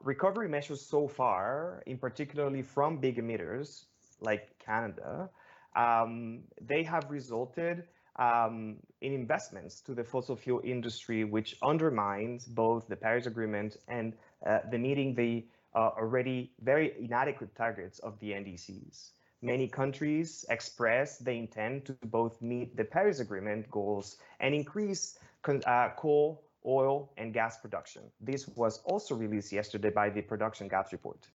recovery measures so far, in particularly from big emitters like Canada, they have resulted in investments to the fossil fuel industry, which undermines both the Paris Agreement and the meeting the already very inadequate targets of the NDCs. Many countries express they intend to both meet the Paris Agreement goals and increase coal, oil, and gas production. This was also released yesterday by the Production Gaps Report.